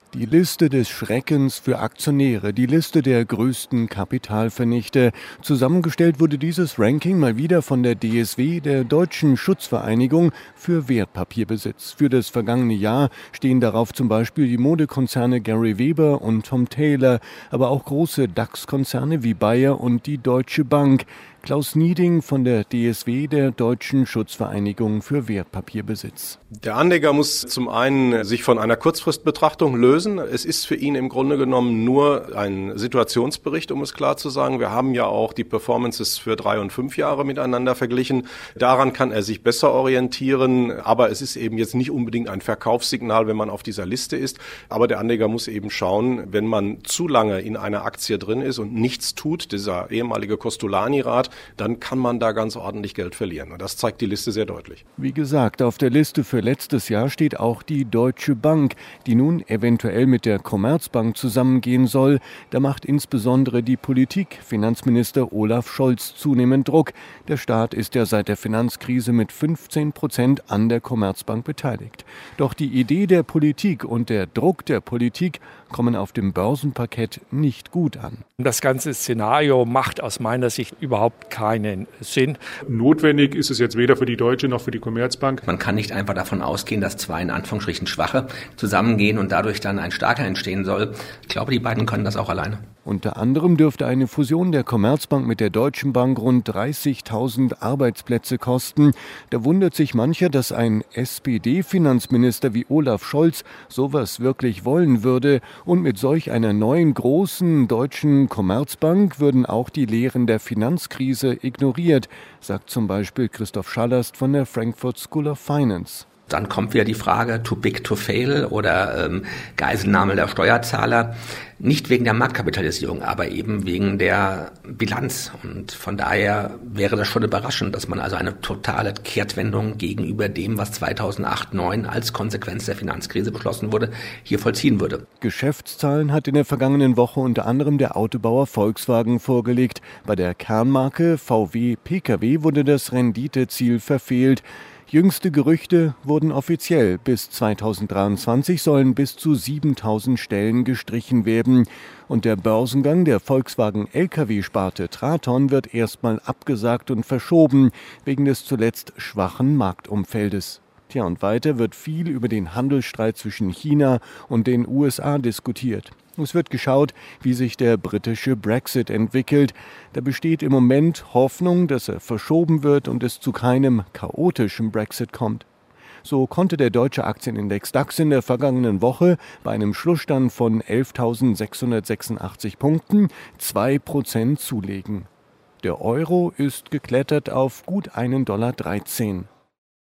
Die Liste des Schreckens für Aktionäre, die Liste der größten Kapitalvernichter. Zusammengestellt wurde dieses Ranking mal wieder von der DSW, der Deutschen Schutzvereinigung für Wertpapierbesitz. Für das vergangene Jahr stehen darauf zum Beispiel die Modekonzerne Gary Weber und Tom Taylor, aber auch große DAX-Konzerne wie Bayer und die Deutsche Bank. Klaus Nieding von der DSW, der Deutschen Schutzvereinigung für Wertpapierbesitz. Der Anleger muss zum einen sich von einer Kurzfristbetrachtung lösen. Es ist für ihn im Grunde genommen nur ein Situationsbericht, um es klar zu sagen. Wir haben ja auch die Performances für 3 und 5 Jahre miteinander verglichen. Daran kann er sich besser orientieren. Aber es ist eben jetzt nicht unbedingt ein Verkaufssignal, wenn man auf dieser Liste ist. Aber der Anleger muss eben schauen, wenn man zu lange in einer Aktie drin ist und nichts tut, dieser ehemalige Costolani-Rat, dann kann man da ganz ordentlich Geld verlieren. Und das zeigt die Liste sehr deutlich. Wie gesagt, auf der Liste für letztes Jahr steht auch die Deutsche Bank, die nun eventuell mit der Commerzbank zusammengehen soll. Da macht insbesondere die Politik, Finanzminister Olaf Scholz, zunehmend Druck. Der Staat ist ja seit der Finanzkrise mit 15% an der Commerzbank beteiligt. Doch die Idee der Politik und der Druck der Politik kommen auf dem Börsenparkett nicht gut an. Das ganze Szenario macht aus meiner Sicht überhaupt keinen Sinn. Notwendig ist es jetzt weder für die Deutsche noch für die Commerzbank. Man kann nicht einfach davon ausgehen, dass zwei in Anführungsstrichen Schwache zusammengehen und dadurch dann ein Starker entstehen soll. Ich glaube, die beiden können das auch alleine. Unter anderem dürfte eine Fusion der Commerzbank mit der Deutschen Bank rund 30.000 Arbeitsplätze kosten. Da wundert sich mancher, dass ein SPD-Finanzminister wie Olaf Scholz sowas wirklich wollen würde. Und mit solch einer neuen großen deutschen Commerzbank würden auch die Lehren der Finanzkrise ignoriert, sagt zum Beispiel Christoph Schallast von der Frankfurt School of Finance. Dann kommt wieder die Frage, too big to fail oder Geiselnahme der Steuerzahler. Nicht wegen der Marktkapitalisierung, aber eben wegen der Bilanz. Und von daher wäre das schon überraschend, dass man also eine totale Kehrtwendung gegenüber dem, was 2008/09 als Konsequenz der Finanzkrise beschlossen wurde, hier vollziehen würde. Geschäftszahlen hat in der vergangenen Woche unter anderem der Autobauer Volkswagen vorgelegt. Bei der Kernmarke VW Pkw wurde das Renditeziel verfehlt. Jüngste Gerüchte wurden offiziell. Bis 2023 sollen bis zu 7.000 Stellen gestrichen werden. Und der Börsengang der Volkswagen Lkw-Sparte Traton wird erstmal abgesagt und verschoben, wegen des zuletzt schwachen Marktumfeldes. Tja, und weiter wird viel über den Handelsstreit zwischen China und den USA diskutiert. Es wird geschaut, wie sich der britische Brexit entwickelt. Da besteht im Moment Hoffnung, dass er verschoben wird und es zu keinem chaotischen Brexit kommt. So konnte der deutsche Aktienindex DAX in der vergangenen Woche bei einem Schlussstand von 11.686 Punkten 2% zulegen. Der Euro ist geklettert auf gut $1,13.